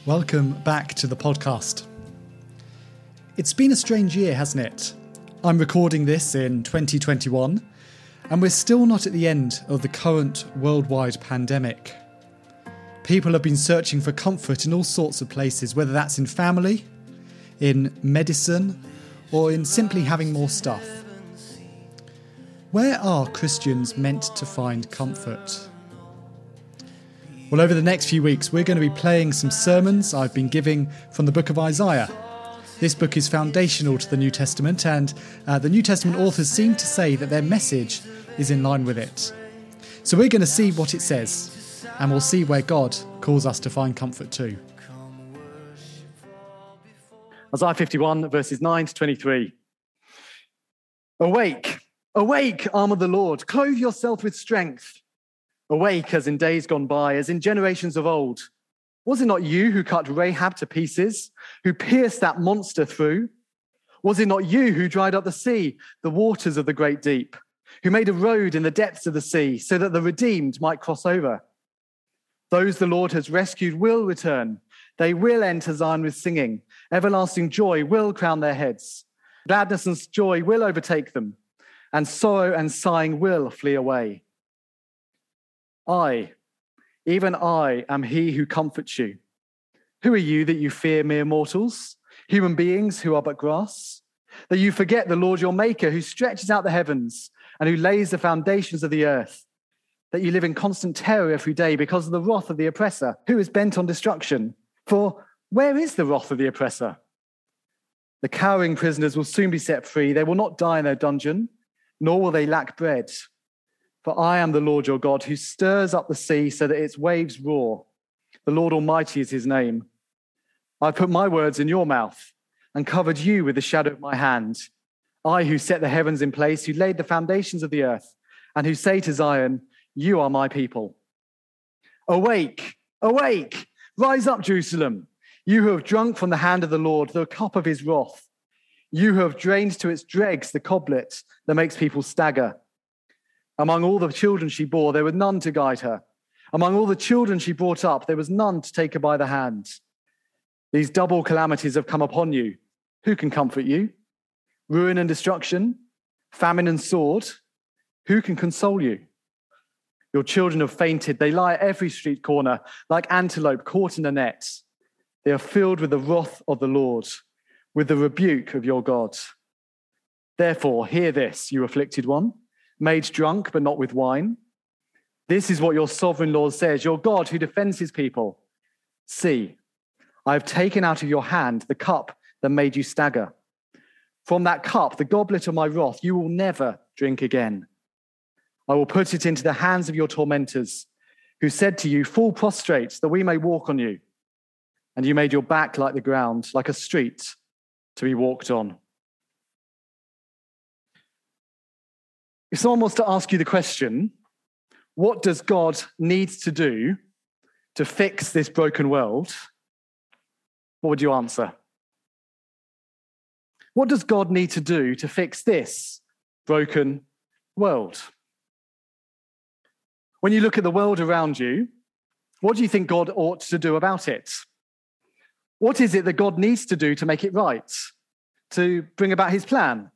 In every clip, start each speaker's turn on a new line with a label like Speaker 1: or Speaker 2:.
Speaker 1: Welcome back to the podcast. It's been a strange year, hasn't it? I'm recording this in 2021, and we're still not at the end of the current worldwide pandemic. People have been searching for comfort in all sorts of places, whether that's in family, in medicine, or in simply having more stuff. Where are Christians meant to find comfort? Well, over the next few weeks, we're going to be playing some sermons I've been giving from the book of Isaiah. This book is foundational to the New Testament, and the New Testament authors seem to say that their message is in line with it. So we're going to see what it says, and we'll see where God calls us to find comfort too. Isaiah 51, verses 9 to 23. Awake, awake, arm of the Lord, clothe yourself with strength. Awake as in days gone by, as in generations of old. Was it not you who cut Rahab to pieces, who pierced that monster through? Was it not you who dried up the sea, the waters of the great deep, who made a road in the depths of the sea so that the redeemed might cross over? Those the Lord has rescued will return. They will enter Zion with singing. Everlasting joy will crown their heads. Gladness and joy will overtake them, and sorrow and sighing will flee away. I, even I, am he who comforts you. Who are you that you fear mere mortals, human beings who are but grass? That you forget the Lord your Maker, who stretches out the heavens and who lays the foundations of the earth? That you live in constant terror every day because of the wrath of the oppressor, who is bent on destruction? For where is the wrath of the oppressor? The cowering prisoners will soon be set free. They will not die in their dungeon, nor will they lack bread. For I am the Lord your God, who stirs up the sea so that its waves roar. The Lord Almighty is his name. I put my words in your mouth and covered you with the shadow of my hand. I who set the heavens in place, who laid the foundations of the earth, and who say to Zion, you are my people. Awake, awake, rise up, Jerusalem, you who have drunk from the hand of the Lord the cup of his wrath. You who have drained to its dregs the goblet that makes people stagger. Among all the children she bore, there was none to guide her. Among all the children she brought up, there was none to take her by the hand. These double calamities have come upon you. Who can comfort you? Ruin and destruction, famine and sword. Who can console you? Your children have fainted. They lie at every street corner, like antelope caught in a net. They are filled with the wrath of the Lord, with the rebuke of your God. Therefore, hear this, you afflicted one, made drunk, but not with wine. This is what your sovereign Lord says, your God who defends his people. See, I have taken out of your hand the cup that made you stagger. From that cup, the goblet of my wrath, you will never drink again. I will put it into the hands of your tormentors, who said to you, fall prostrate, that we may walk on you. And you made your back like the ground, like a street to be walked on. If someone wants to ask you the question, what does God need to do to fix this broken world? What would you answer? What does God need to do to fix this broken world? When you look at the world around you, what do you think God ought to do about it? What is it that God needs to do to make it right, to bring about his plan?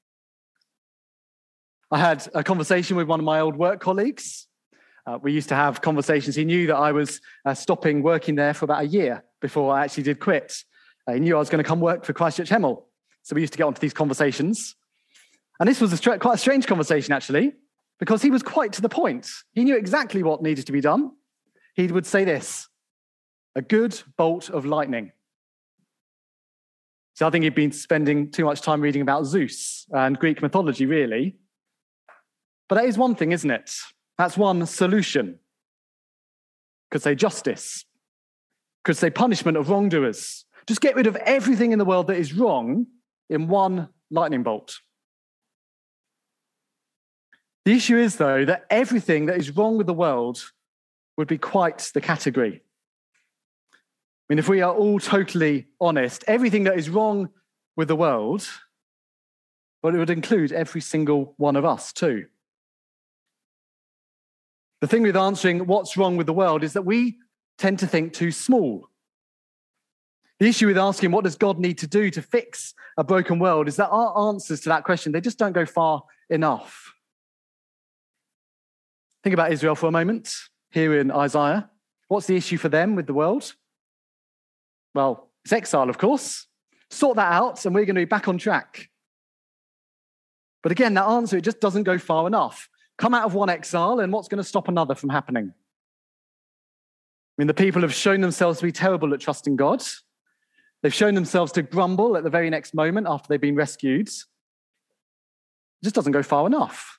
Speaker 1: I had a conversation with one of my old work colleagues. We used to have conversations. He knew that I was stopping working there for about a year before I actually did quit. He knew I was going to come work for Christchurch Hemel. So we used to get onto these conversations. And this was quite a strange conversation, actually, because he was quite to the point. He knew exactly what needed to be done. He would say this, a good bolt of lightning. So I think he'd been spending too much time reading about Zeus and Greek mythology, really. But that is one thing, isn't it? That's one solution. Could say justice. Could say punishment of wrongdoers. Just get rid of everything in the world that is wrong in one lightning bolt. The issue is, though, that everything that is wrong with the world would be quite the category. I mean, if we are all totally honest, everything that is wrong with the world, well, it would include every single one of us too. The thing with answering what's wrong with the world is that we tend to think too small. The issue with asking what does God need to do to fix a broken world is that our answers to that question, they just don't go far enough. Think about Israel for a moment here in Isaiah. What's the issue for them with the world? Well, it's exile, of course. Sort that out and we're going to be back on track. But again, that answer, it just doesn't go far enough. Come out of one exile and what's going to stop another from happening? I mean, the people have shown themselves to be terrible at trusting God. They've shown themselves to grumble at the very next moment after they've been rescued. It just doesn't go far enough.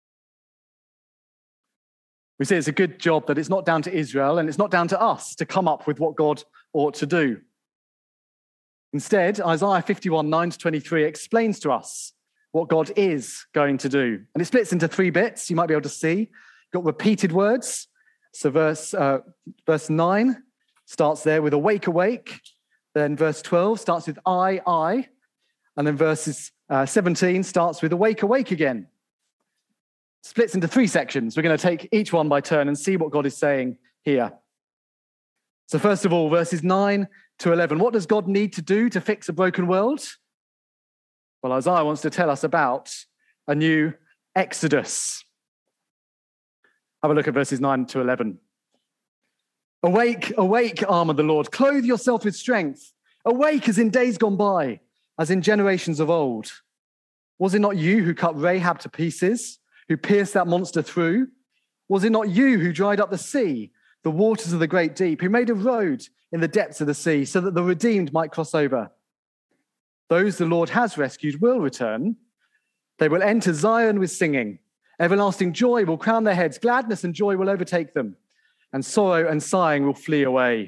Speaker 1: We say it's a good job that it's not down to Israel and it's not down to us to come up with what God ought to do. Instead, Isaiah 51, 9-23 explains to us what God is going to do. And it splits into 3 bits. You might be able to see. You've got repeated words. So verse 9 starts there with awake, awake. Then verse 12 starts with I. And then verses 17 starts with awake, awake again. Splits into 3 sections. We're going to take each one by turn and see what God is saying here. So first of all, verses 9 to 11. What does God need to do to fix a broken world? Well, Isaiah wants to tell us about a new exodus. Have a look at verses 9 to 11. Awake, awake, arm of the Lord. Clothe yourself with strength. Awake as in days gone by, as in generations of old. Was it not you who cut Rahab to pieces, who pierced that monster through? Was it not you who dried up the sea, the waters of the great deep, who made a road in the depths of the sea so that the redeemed might cross over? Those the Lord has rescued will return. They will enter Zion with singing. Everlasting joy will crown their heads. Gladness and joy will overtake them, and sorrow and sighing will flee away.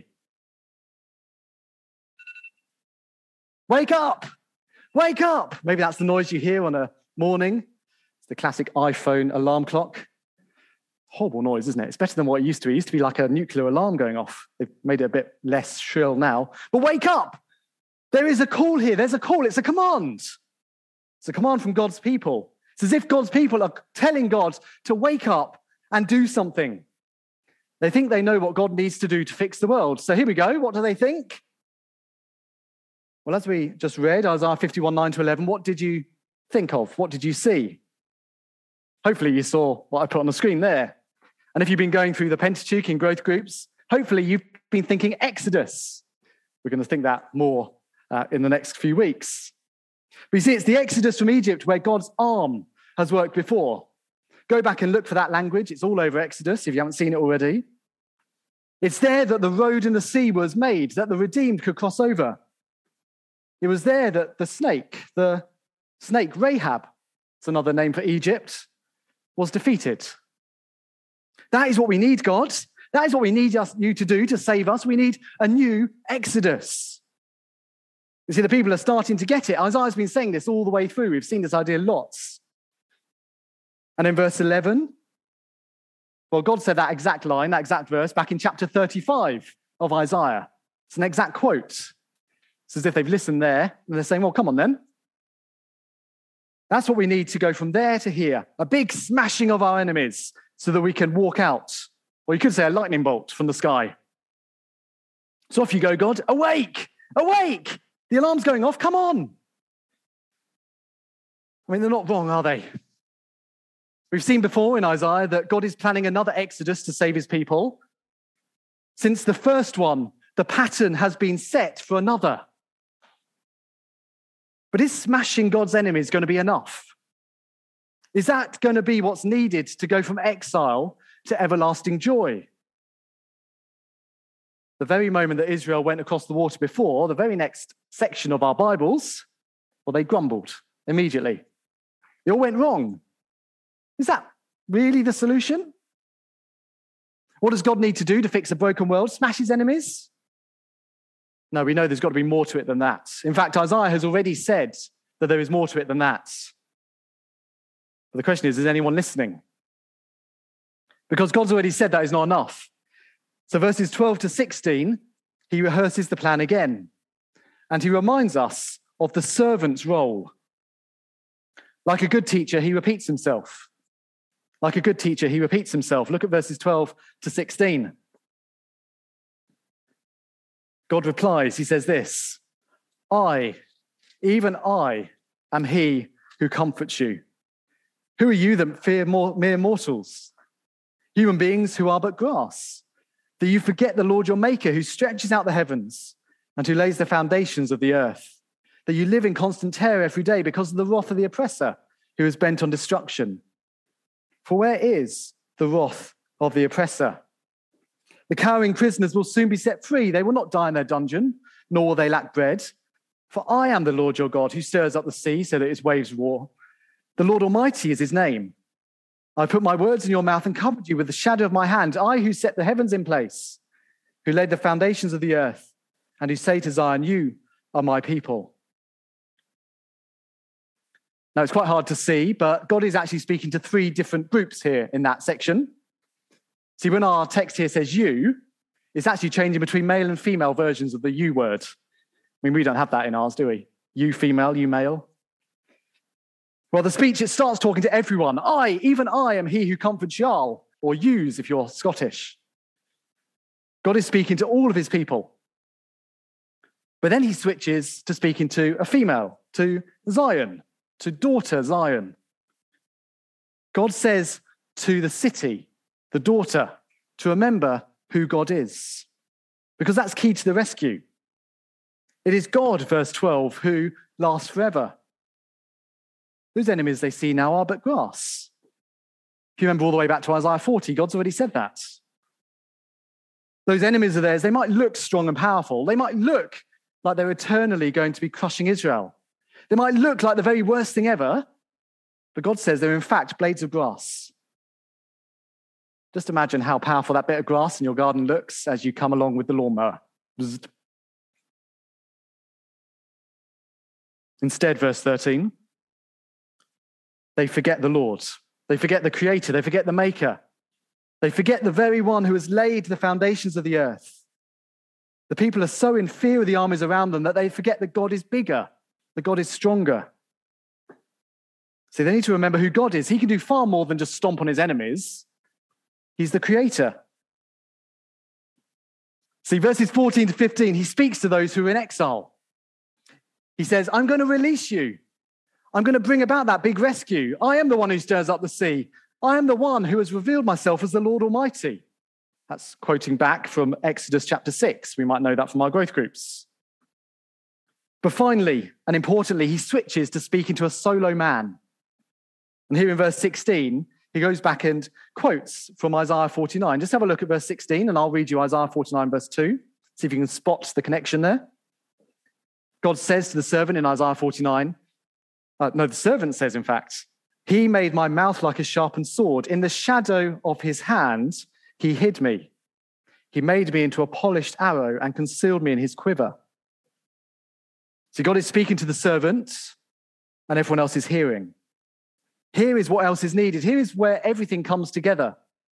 Speaker 1: Wake up! Wake up! Maybe that's the noise you hear on a morning. It's the classic iPhone alarm clock. Horrible noise, isn't it? It's better than what it used to be. It used to be like a nuclear alarm going off. They've made it a bit less shrill now. But wake up! There is a call here. There's a call. It's a command. It's a command from God's people. It's as if God's people are telling God to wake up and do something. They think they know what God needs to do to fix the world. So here we go. What do they think? Well, as we just read, Isaiah 51, 9-11, what did you think of? What did you see? Hopefully you saw what I put on the screen there. And if you've been going through the Pentateuch in growth groups, hopefully you've been thinking Exodus. We're going to think that more in the next few weeks. But you see, it's the Exodus from Egypt where God's arm has worked before. Go back and look for that language. It's all over Exodus if you haven't seen it already. It's there that the road in the sea was made, that the redeemed could cross over. It was there that the snake Rahab, it's another name for Egypt, was defeated. That is what we need, God. That is what we need you to do to save us. We need a new Exodus. You see, the people are starting to get it. Isaiah's been saying this all the way through. We've seen this idea lots. And in verse 11, well, God said that exact line, that exact verse, back in chapter 35 of Isaiah. It's an exact quote. It's as if they've listened there, and they're saying, well, come on then. That's what we need to go from there to here. A big smashing of our enemies so that we can walk out. Or you could say a lightning bolt from the sky. So off you go, God. Awake! Awake! The alarm's going off. Come on. I mean, they're not wrong, are they? We've seen before in Isaiah that God is planning another exodus to save his people. Since the first one, the pattern has been set for another. But is smashing God's enemies going to be enough? Is that going to be what's needed to go from exile to everlasting joy? The very moment that Israel went across the water before, the very next section of our Bibles, well, they grumbled immediately. It all went wrong. Is that really the solution? What does God need to do to fix a broken world? Smash his enemies? No, we know there's got to be more to it than that. In fact, Isaiah has already said that there is more to it than that. But the question is anyone listening? Because God's already said that is not enough. So verses 12 to 16, he rehearses the plan again. And he reminds us of the servant's role. Like a good teacher, he repeats himself. Like a good teacher, he repeats himself. Look at verses 12 to 16. God replies, he says this, I, even I, am he who comforts you. Who are you that fear mere mortals? Human beings who are but grass. That you forget the Lord your Maker, who stretches out the heavens and who lays the foundations of the earth. That you live in constant terror every day because of the wrath of the oppressor, who is bent on destruction. For where is the wrath of the oppressor? The cowering prisoners will soon be set free. They will not die in their dungeon, nor will they lack bread. For I am the Lord your God, who stirs up the sea so that its waves roar. The Lord Almighty is his name. I put my words in your mouth and covered you with the shadow of my hand. I who set the heavens in place, who laid the foundations of the earth, and who say to Zion, you are my people. Now, it's quite hard to see, but God is actually speaking to three different groups here in that section. See, when our text here says you, it's actually changing between male and female versions of the you word. I mean, we don't have that in ours, do we? You female, you male. Well, the speech, it starts talking to everyone. Even I am he who comforts y'all, or yous if you're Scottish. God is speaking to all of his people. But then he switches to speaking to a female, to Zion, to daughter Zion. God says to the city, the daughter, to remember who God is, because that's key to the rescue. It is God, verse 12, who lasts forever. Those enemies they see now are but grass. If you remember all the way back to Isaiah 40, God's already said that. Those enemies of theirs, they might look strong and powerful. They might look like they're eternally going to be crushing Israel. They might look like the very worst thing ever, but God says they're in fact blades of grass. Just imagine how powerful that bit of grass in your garden looks as you come along with the lawnmower. Instead, verse 13, they forget the Lord. They forget the Creator. They forget the Maker. They forget the very one who has laid the foundations of the earth. The people are so in fear of the armies around them that they forget that God is bigger, that God is stronger. See, they need to remember who God is. He can do far more than just stomp on his enemies. He's the Creator. See, verses 14 to 15, he speaks to those who are in exile. He says, I'm going to release you. I'm going to bring about that big rescue. I am the one who stirs up the sea. I am the one who has revealed myself as the Lord Almighty. That's quoting back from Exodus chapter 6. We might know that from our growth groups. But finally, and importantly, he switches to speaking to a solo man. And here in verse 16, he goes back and quotes from Isaiah 49. Just have a look at verse 16, and I'll read you Isaiah 49, verse 2. See if you can spot the connection there. God says to the servant in Isaiah 49, the servant says, in fact, he made my mouth like a sharpened sword. In the shadow of his hand, he hid me. He made me into a polished arrow and concealed me in his quiver. So God is speaking to the servant, and everyone else is hearing. Here is what else is needed. Here is where everything comes together.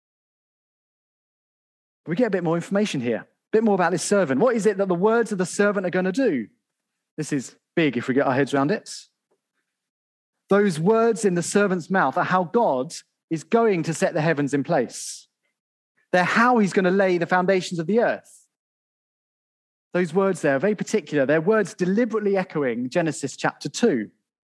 Speaker 1: We get a bit more information here, a bit more about this servant. What is it that the words of the servant are going to do? This is big if we get our heads around it. Those words in the servant's mouth are how God is going to set the heavens in place. They're how he's going to lay the foundations of the earth. Those words there are very particular. They're words deliberately echoing Genesis chapter 2.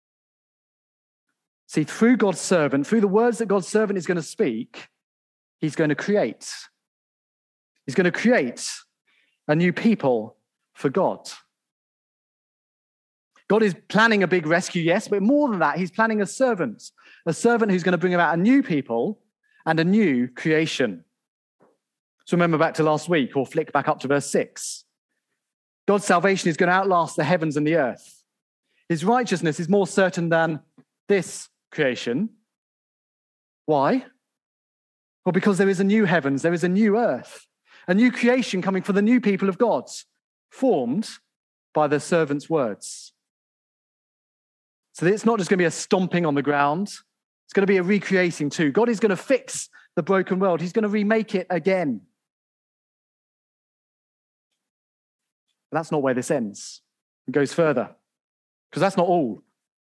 Speaker 1: See, through God's servant, through the words that God's servant is going to speak, he's going to create. He's going to create a new people for God. God is planning a big rescue, yes, but more than that, he's planning a servant who's going to bring about a new people and a new creation. So remember back to last week, or flick back up to verse 6. God's salvation is going to outlast the heavens and the earth. His righteousness is more certain than this creation. Why? Well, because there is a new heavens, there is a new earth, a new creation coming for the new people of God, formed by the servant's words. So it's not just going to be a stomping on the ground. It's going to be a recreating too. God is going to fix the broken world. He's going to remake it again. But that's not where this ends. It goes further, because that's not all.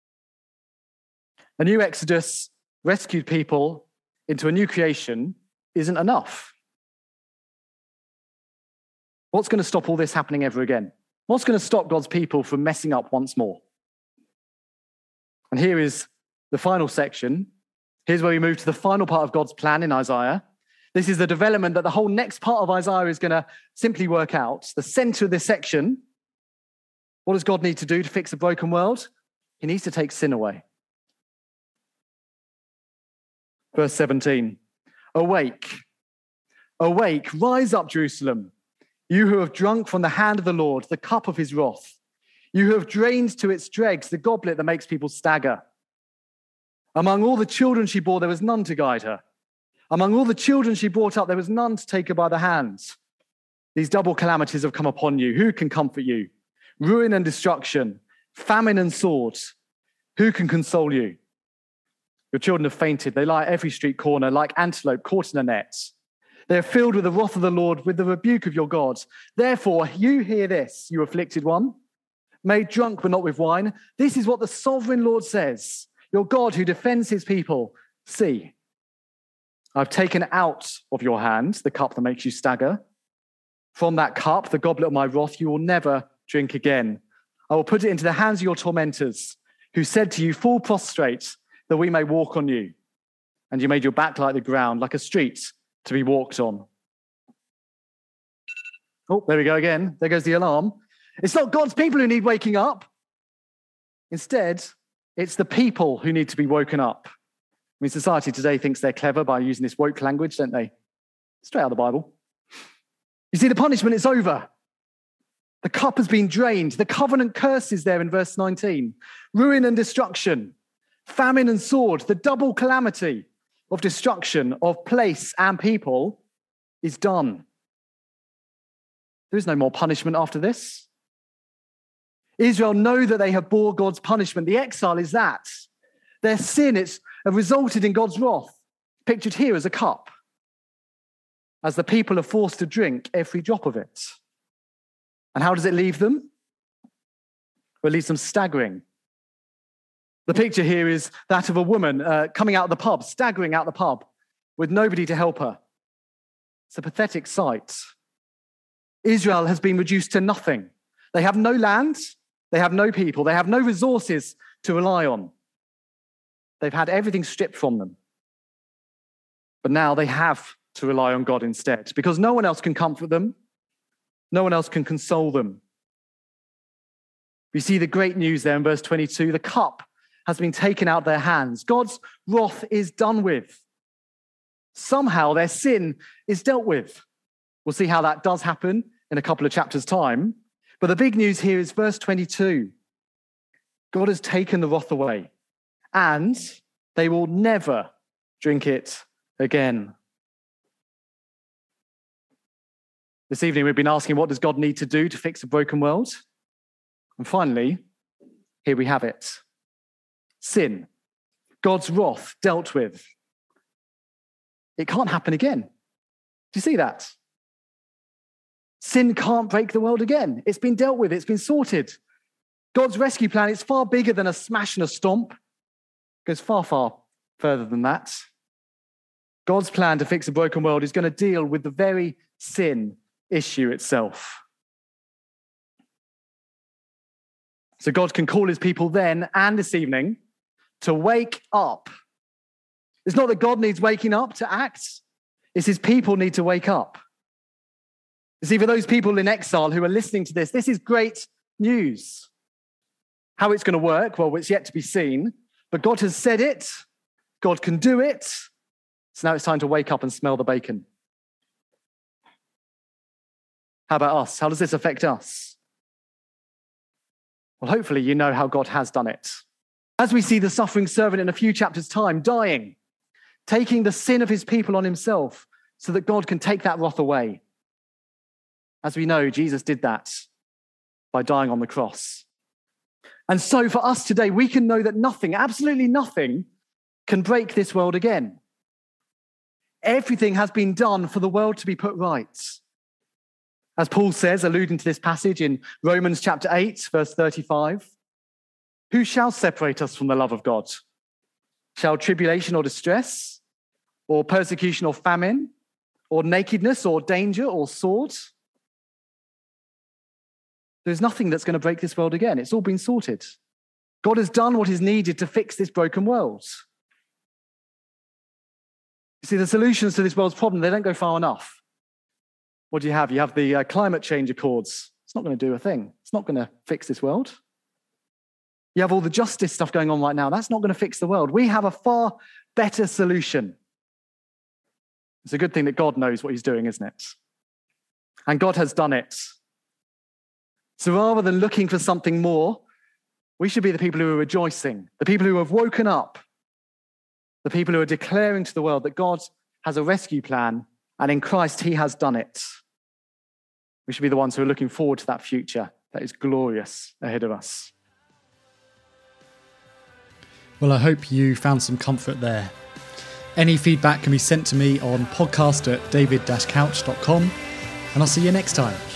Speaker 1: A new Exodus rescued people into a new creation isn't enough. What's going to stop all this happening ever again? What's going to stop God's people from messing up once more? And here is the final section. Here's where we move to the final part of God's plan in Isaiah. This is the development that the whole next part of Isaiah is going to simply work out. The center of this section. What does God need to do to fix a broken world? He needs to take sin away. Verse 17. Awake, awake, rise up, Jerusalem, you who have drunk from the hand of the Lord the cup of his wrath, you who have drained to its dregs the goblet that makes people stagger. Among all the children she bore, there was none to guide her. Among all the children she brought up, there was none to take her by the hands. These double calamities have come upon you. Who can comfort you? Ruin and destruction, famine and sword. Who can console you? Your children have fainted. They lie at every street corner like antelope caught in a net. They are filled with the wrath of the Lord, with the rebuke of your God. Therefore, you hear this, you afflicted one, made drunk but not with wine. This is what the sovereign Lord says, your God who defends his people. See, I've taken out of your hand the cup that makes you stagger. From that cup, the goblet of my wrath, you will never drink again. I will put it into the hands of your tormentors, who said to you, fall prostrate, that we may walk on you. And you made your back like the ground, like a street to be walked on. Oh, there we go again. There goes the alarm. It's not God's people who need waking up. Instead, it's the people who need to be woken up. I mean, society today thinks they're clever by using this woke language, don't they? Straight out of the Bible. You see, the punishment is over. The cup has been drained. The covenant curse is there in verse 19. Ruin and destruction, famine and sword, the double calamity of destruction of place and people is done. There is no more punishment after this. Israel know that they have bore God's punishment. The exile is that. Their sin, it's resulted in God's wrath, pictured here as a cup, as the people are forced to drink every drop of it. And how does it leave them? Well, it leaves them staggering. The picture here is that of a woman coming out of the pub, staggering out the pub with nobody to help her. It's a pathetic sight. Israel has been reduced to nothing. They have no land, they have no people, they have no resources to rely on. They've had everything stripped from them. But now they have to rely on God instead, because no one else can comfort them, no one else can console them. We see the great news there in verse 22. The cup has been taken out of their hands. God's wrath is done with. Somehow their sin is dealt with. We'll see how that does happen in a couple of chapters' time. But the big news here is verse 22. God has taken the wrath away, and they will never drink it again. This evening, we've been asking, what does God need to do to fix a broken world? And finally, here we have it. Sin, God's wrath dealt with. It can't happen again. Do you see that? Sin can't break the world again. It's been dealt with. It's been sorted. God's rescue plan is far bigger than a smash and a stomp. It goes far, far further than that. God's plan to fix a broken world is going to deal with the very sin issue itself. So God can call his people then and this evening to wake up. It's not that God needs waking up to act. It's his people need to wake up. You see, for those people in exile who are listening to this, this is great news. How it's going to work, well, it's yet to be seen. But God has said it. God can do it. So now it's time to wake up and smell the bacon. How about us? How does this affect us? Well, hopefully you know how God has done it. As we see the suffering servant in a few chapters' time dying, taking the sin of his people on himself so that God can take that wrath away. As we know, Jesus did that by dying on the cross. And so for us today, we can know that nothing, absolutely nothing, can break this world again. Everything has been done for the world to be put right. As Paul says, alluding to this passage in Romans chapter 8, verse 35, who shall separate us from the love of God? Shall tribulation or distress, or persecution or famine, or nakedness or danger or sword? There's nothing that's going to break this world again. It's all been sorted. God has done what is needed to fix this broken world. You see, the solutions to this world's problem, they don't go far enough. What do you have? You have the climate change accords. It's not going to do a thing. It's not going to fix this world. You have all the justice stuff going on right now. That's not going to fix the world. We have a far better solution. It's a good thing that God knows what he's doing, isn't it? And God has done it. So rather than looking for something more, we should be the people who are rejoicing, the people who have woken up, the people who are declaring to the world that God has a rescue plan, and in Christ he has done it. We should be the ones who are looking forward to that future that is glorious ahead of us.
Speaker 2: Well, I hope you found some comfort there. Any feedback can be sent to me on podcast@david-couch.com, and I'll see you next time.